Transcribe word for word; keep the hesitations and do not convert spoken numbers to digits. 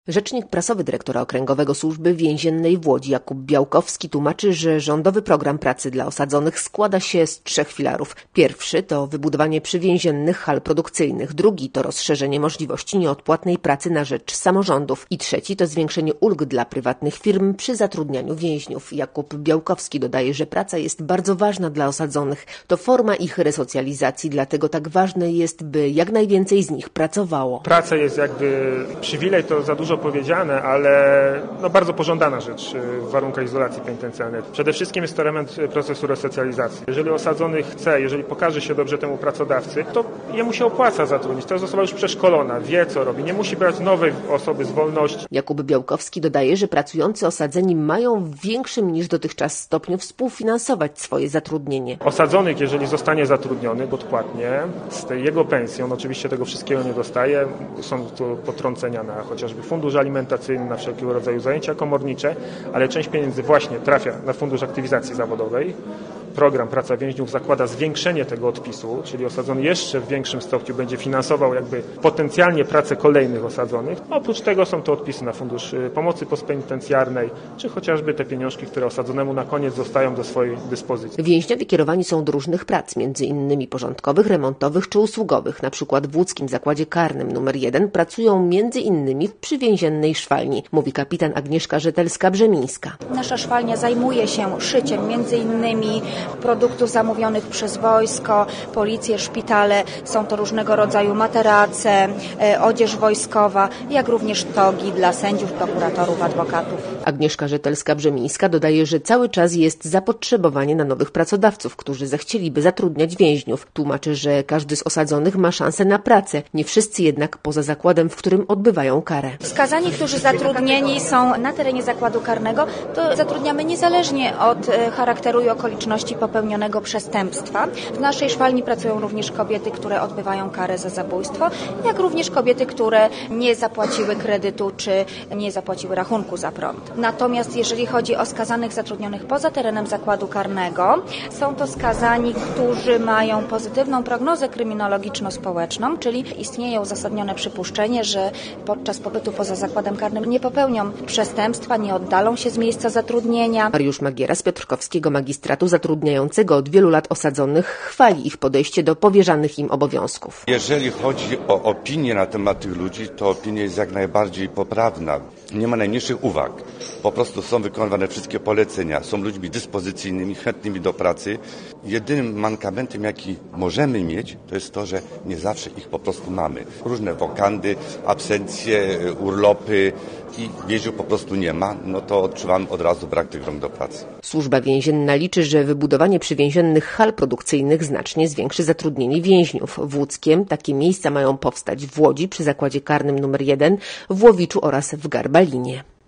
Rzecznik prasowy dyrektora Okręgowego Służby Więziennej w Łodzi Jakub Białkowski tłumaczy, że rządowy program pracy dla osadzonych składa się z trzech filarów. Pierwszy to wybudowanie przywięziennych hal produkcyjnych, drugi to rozszerzenie możliwości nieodpłatnej pracy na rzecz samorządów i trzeci to zwiększenie ulg dla prywatnych firm przy zatrudnianiu więźniów. Jakub Białkowski dodaje, że praca jest bardzo ważna dla osadzonych. To forma ich resocjalizacji, dlatego tak ważne jest, by jak najwięcej z nich pracowało. Praca jest jakby przywilej, to za dużo powiedziane, ale no bardzo pożądana rzecz w warunkach izolacji penitencjarnej. Przede wszystkim jest to element procesu resocjalizacji. Jeżeli osadzony chce, jeżeli pokaże się dobrze temu pracodawcy, to jemu się opłaca zatrudnić. To jest osoba już przeszkolona, wie co robi, nie musi brać nowej osoby z wolności. Jakub Białkowski dodaje, że pracujący osadzeni mają w większym niż dotychczas stopniu współfinansować swoje zatrudnienie. Osadzonych, jeżeli zostanie zatrudniony odpłatnie, z tej jego pensji, on oczywiście tego wszystkiego nie dostaje, są tu potrącenia na chociażby fundusz alimentacyjny, na wszelkiego rodzaju zajęcia komornicze, ale część pieniędzy właśnie trafia na fundusz aktywizacji zawodowej. Program Praca Więźniów zakłada zwiększenie tego odpisu, czyli osadzony jeszcze w większym stopniu będzie finansował jakby potencjalnie pracę kolejnych osadzonych. Oprócz tego są to odpisy na fundusz pomocy postpenitencjarnej, czy chociażby te pieniążki, które osadzonemu na koniec zostają do swojej dyspozycji. Więźniowie kierowani są do różnych prac, między innymi porządkowych, remontowych czy usługowych. Na przykład w łódzkim zakładzie karnym numer jeden pracują między innymi w przywięziennej szwalni, mówi kapitan Agnieszka Rzetelska-Brzemińska. Nasza szwalnia zajmuje się szyciem między innymi produktów zamówionych przez wojsko, policję, szpitale. Są to różnego rodzaju materace, odzież wojskowa, jak również togi dla sędziów, prokuratorów, adwokatów. Agnieszka Rzetelska-Brzemińska dodaje, że cały czas jest zapotrzebowanie na nowych pracodawców, którzy zechcieliby zatrudniać więźniów. Tłumaczy, że każdy z osadzonych ma szansę na pracę, nie wszyscy jednak poza zakładem, w którym odbywają karę. Skazani, którzy zatrudnieni są na terenie zakładu karnego, to zatrudniamy niezależnie od charakteru i okoliczności popełnionego przestępstwa. W naszej szwalni pracują również kobiety, które odbywają karę za zabójstwo, jak również kobiety, które nie zapłaciły kredytu czy nie zapłaciły rachunku za prąd. Natomiast jeżeli chodzi o skazanych zatrudnionych poza terenem zakładu karnego, są to skazani, którzy mają pozytywną prognozę kryminologiczno-społeczną, czyli istnieje uzasadnione przypuszczenie, że podczas pobytu poza zakładem karnym nie popełnią przestępstwa, nie oddalą się z miejsca zatrudnienia. Mariusz Magiera z Piotrkowskiego Magistratu zatrudniającego od wielu lat osadzonych chwali ich podejście do powierzanych im obowiązków. Jeżeli chodzi o opinię na temat tych ludzi, to opinia jest jak najbardziej poprawna. Nie ma najmniejszych uwag. Po prostu są wykonywane wszystkie polecenia. Są ludźmi dyspozycyjnymi, chętnymi do pracy. Jedynym mankamentem, jaki możemy mieć, to jest to, że nie zawsze ich po prostu mamy. Różne wokandy, absencje, urlopy i więźniów po prostu nie ma, no to odczuwamy od razu brak tych rąk do pracy. Służba więzienna liczy, że wybudowanie przywięziennych hal produkcyjnych znacznie zwiększy zatrudnienie więźniów. W Łódzkiem takie miejsca mają powstać w Łodzi przy zakładzie karnym numer jeden, w Łowiczu oraz w Garbalinie.